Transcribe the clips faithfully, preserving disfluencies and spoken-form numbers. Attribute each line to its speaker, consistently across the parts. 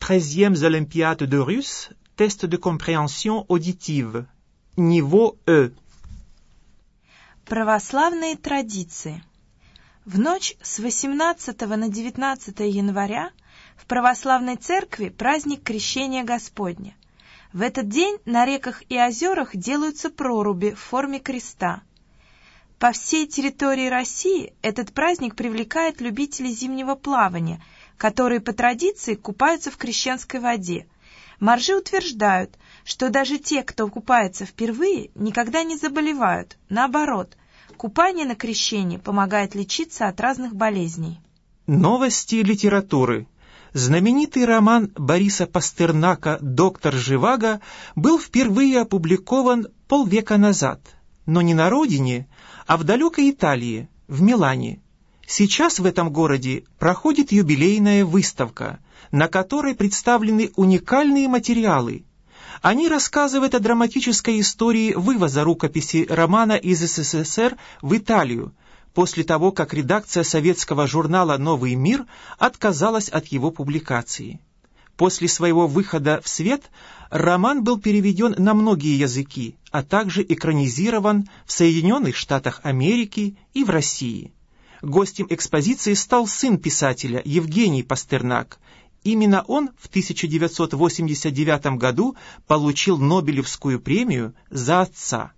Speaker 1: treizième Olympiade de russe, test de compréhension auditive. Niveau E.
Speaker 2: Православные традиции. В ночь с восемнадцатого на девятнадцатое января в православной церкви праздник Крещения Господня. В этот день на реках и озерах делаются проруби в форме креста. По всей территории России этот праздник привлекает любителей зимнего плавания, которые по традиции купаются в крещенской воде. Моржи утверждают, что даже те, кто купается впервые, никогда не заболевают. Наоборот, купание на крещении помогает лечиться от разных болезней.
Speaker 1: Новости литературы. Знаменитый роман Бориса Пастернака «Доктор Живаго» был впервые опубликован полвека назад, но не на родине, а в далекой Италии, в Милане. Сейчас в этом городе проходит юбилейная выставка, на которой представлены уникальные материалы. Они рассказывают о драматической истории вывоза рукописи романа из СССР в Италию, после того, как редакция советского журнала «Новый мир» отказалась от его публикации. После своего выхода в свет роман был переведен на многие языки, а также экранизирован в Соединенных Штатах Америки и в России. Гостем экспозиции стал сын писателя Евгений Пастернак. Именно он в тысяча девятьсот восемьдесят девятом году получил Нобелевскую премию за отца.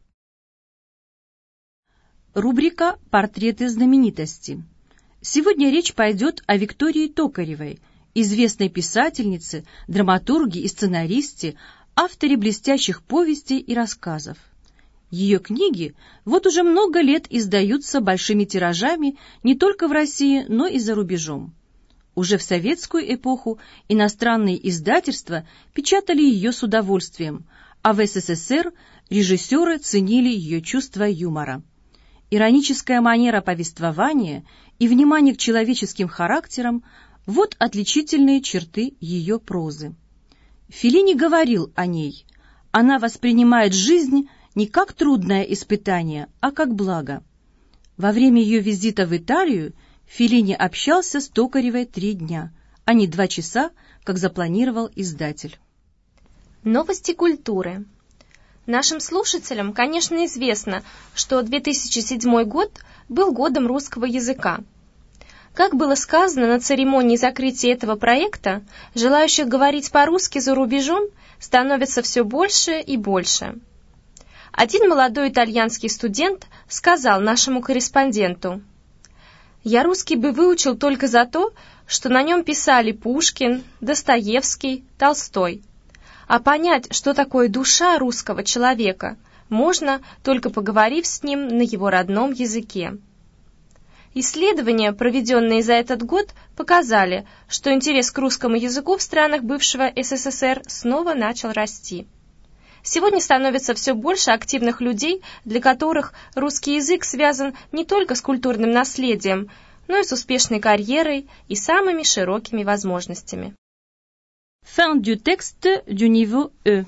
Speaker 3: Рубрика «Портреты знаменитости». Сегодня речь пойдет о Виктории Токаревой, известной писательнице, драматурге и сценаристе, авторе блестящих повестей и рассказов. Ее книги вот уже много лет издаются большими тиражами не только в России, но и за рубежом. Уже в советскую эпоху иностранные издательства печатали ее с удовольствием, а в СССР режиссеры ценили ее чувство юмора. Ироническая манера повествования и внимание к человеческим характерам – вот отличительные черты ее прозы. Феллини говорил о ней: она воспринимает жизнь не как трудное испытание, а как благо. Во время ее визита в Италию Феллини общался с Токаревой три дня, а не два часа, как запланировал издатель.
Speaker 4: Новости культуры. Нашим слушателям, конечно, известно, что две тысячи седьмой год был годом русского языка. Как было сказано на церемонии закрытия этого проекта, желающих говорить по-русски за рубежом становится все больше и больше. Один молодой итальянский студент сказал нашему корреспонденту: «Я русский бы выучил только за то, что на нем писали Пушкин, Достоевский, Толстой. А понять, что такое душа русского человека, можно, только поговорив с ним на его родном языке». Исследования, проведенные за этот год, показали, что интерес к русскому языку в странах бывшего СССР снова начал расти. Сегодня становится все больше активных людей, для которых русский язык связан не только с культурным наследием, но и с успешной карьерой и самыми широкими возможностями.
Speaker 3: Fin du texte du niveau E.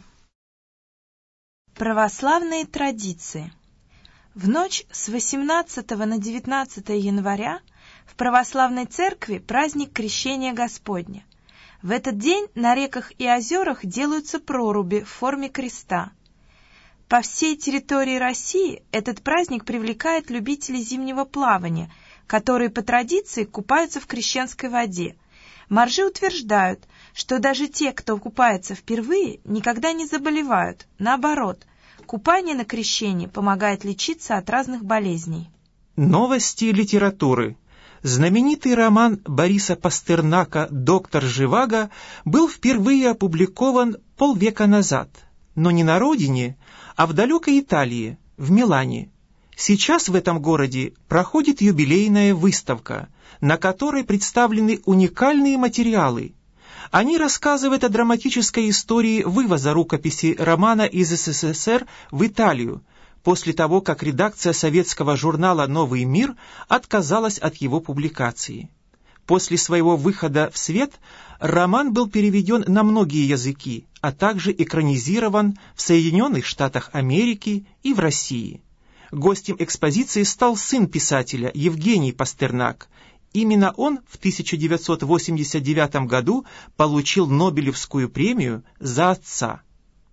Speaker 2: Православные традиции. В ночь с восемнадцатого на девятнадцатое января в православной церкви праздник Крещения Господня. В этот день на реках и озерах делаются проруби в форме креста. По всей территории России этот праздник привлекает любителей зимнего плавания, которые по традиции купаются в крещенской воде. Моржи утверждают, что даже те, кто купается впервые, никогда не заболевают. Наоборот, купание на крещении помогает лечиться от разных болезней.
Speaker 1: Новости литературы. Знаменитый роман Бориса Пастернака «Доктор Живаго» был впервые опубликован полвека назад, но не на родине, а в далекой Италии, в Милане. Сейчас в этом городе проходит юбилейная выставка, на которой представлены уникальные материалы. Они рассказывают о драматической истории вывоза рукописи романа из СССР в Италию, после того, как редакция советского журнала «Новый мир» отказалась от его публикации. После своего выхода в свет роман был переведен на многие языки, а также экранизирован в Соединенных Штатах Америки и в России. Гостем экспозиции стал сын писателя Евгений Пастернак. Именно он в тысяча девятьсот восемьдесят девятом году получил Нобелевскую премию за отца.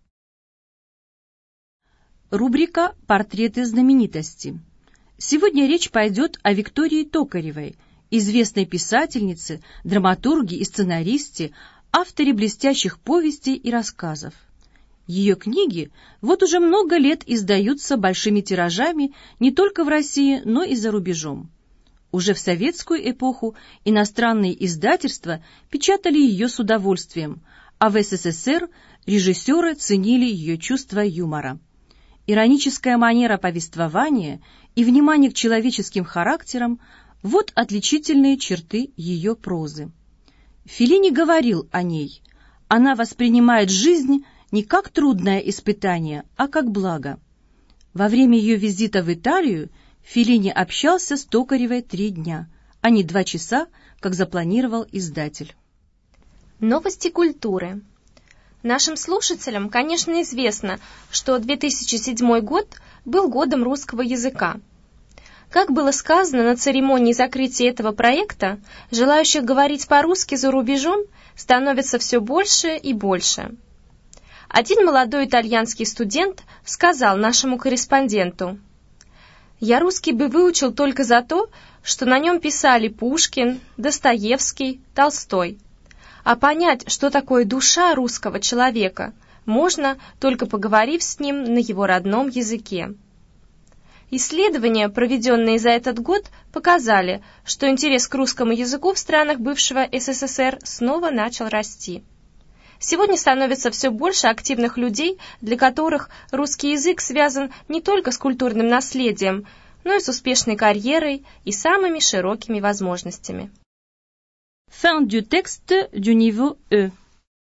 Speaker 3: Рубрика «Портреты знаменитости». Сегодня речь пойдет о Виктории Токаревой, известной писательнице, драматурге и сценаристе, авторе блестящих повестей и рассказов. Ее книги вот уже много лет издаются большими тиражами не только в России, но и за рубежом. Уже в советскую эпоху иностранные издательства печатали ее с удовольствием, а в СССР режиссеры ценили ее чувство юмора. Ироническая манера повествования и внимание к человеческим характерам – вот отличительные черты ее прозы. Феллини говорил о ней: она воспринимает жизнь не как трудное испытание, а как благо. Во время ее визита в Италию Феллини общался с Токаревой три дня, а не два часа, как запланировал издатель.
Speaker 4: Новости культуры. Нашим слушателям, конечно, известно, что две тысячи седьмой год был годом русского языка. Как было сказано на церемонии закрытия этого проекта, желающих говорить по-русски за рубежом становится все больше и больше. Один молодой итальянский студент сказал нашему корреспонденту: «Я русский бы выучил только за то, что на нем писали Пушкин, Достоевский, Толстой. А понять, что такое душа русского человека, можно, только поговорив с ним на его родном языке». Исследования, проведенные за этот год, показали, что интерес к русскому языку в странах бывшего СССР снова начал расти. Сегодня становится все больше активных людей, для которых русский язык связан не только с культурным наследием, но и с успешной карьерой и самыми широкими возможностями.
Speaker 3: Fin du texte du niveau E.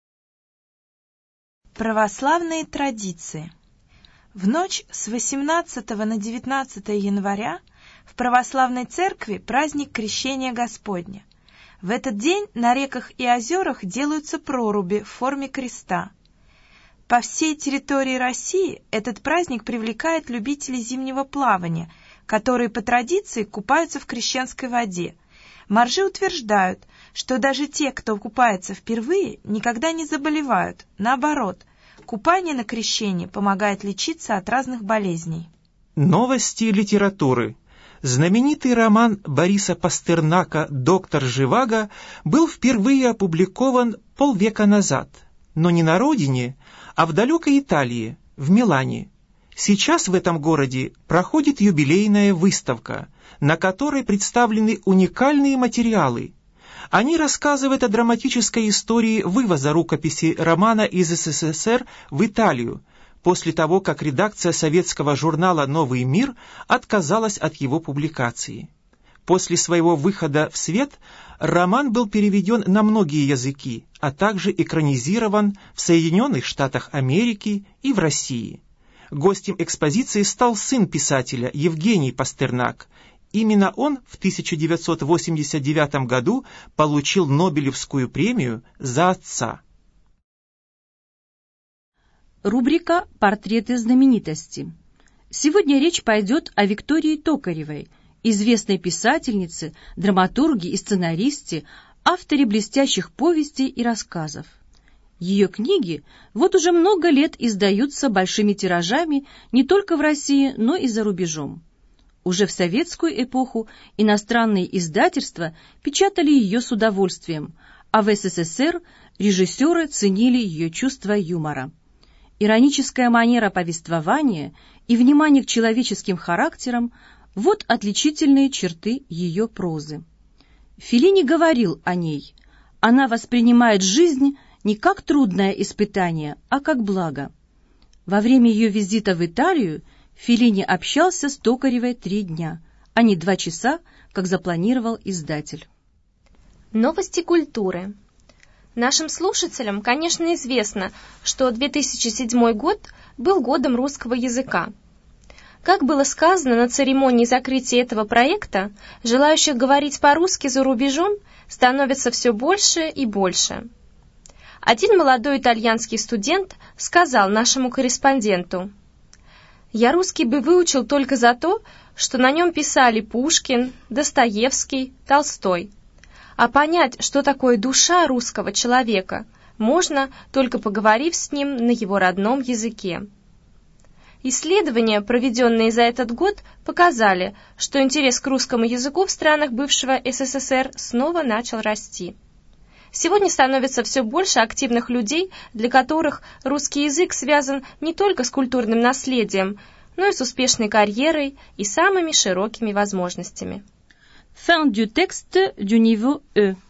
Speaker 2: Православные традиции. В ночь с восемнадцатого на девятнадцатое января в православной церкви праздник Крещения Господня. В этот день на реках и озерах делаются проруби в форме креста. По всей территории России этот праздник привлекает любителей зимнего плавания, которые по традиции купаются в крещенской воде. Моржи утверждают, что даже те, кто купается впервые, никогда не заболевают. Наоборот, купание на крещении помогает лечиться от разных болезней.
Speaker 1: Новости литературы. Знаменитый роман Бориса Пастернака «Доктор Живаго» был впервые опубликован полвека назад, но не на родине, а в далекой Италии, в Милане. Сейчас в этом городе проходит юбилейная выставка, на которой представлены уникальные материалы. Они рассказывают о драматической истории вывоза рукописи романа из СССР в Италию, после того, как редакция советского журнала «Новый мир» отказалась от его публикации. После своего выхода в свет роман был переведен на многие языки, а также экранизирован в Соединенных Штатах Америки и в России. Гостем экспозиции стал сын писателя Евгений Пастернак. Именно он в тысяча девятьсот восемьдесят девятом году получил Нобелевскую премию за отца.
Speaker 3: Рубрика «Портреты знаменитости». Сегодня речь пойдет о Виктории Токаревой, известной писательнице, драматурге и сценаристе, авторе блестящих повестей и рассказов. Ее книги вот уже много лет издаются большими тиражами не только в России, но и за рубежом. Уже в советскую эпоху иностранные издательства печатали ее с удовольствием, а в СССР режиссеры ценили ее чувство юмора. Ироническая манера повествования и внимание к человеческим характерам – вот отличительные черты ее прозы. Феллини говорил о ней: она воспринимает жизнь не как трудное испытание, а как благо. Во время ее визита в Италию Феллини общался с Токаревой три дня, а не два часа, как запланировал издатель.
Speaker 4: Новости культуры. Нашим слушателям, конечно, известно, что две тысячи седьмой год был годом русского языка. Как было сказано на церемонии закрытия этого проекта, желающих говорить по-русски за рубежом становится все больше и больше. Один молодой итальянский студент сказал нашему корреспонденту: «Я русский бы выучил только за то, что на нем писали Пушкин, Достоевский, Толстой. А понять, что такое душа русского человека, можно, только поговорив с ним на его родном языке. Исследования, проведенные за этот год, показали, что интерес к русскому языку в странах бывшего СССР снова начал расти. Сегодня становится все больше активных людей, для которых русский язык связан не только с культурным наследием, но и с успешной карьерой и самыми широкими возможностями.
Speaker 3: Fin du texte du niveau E.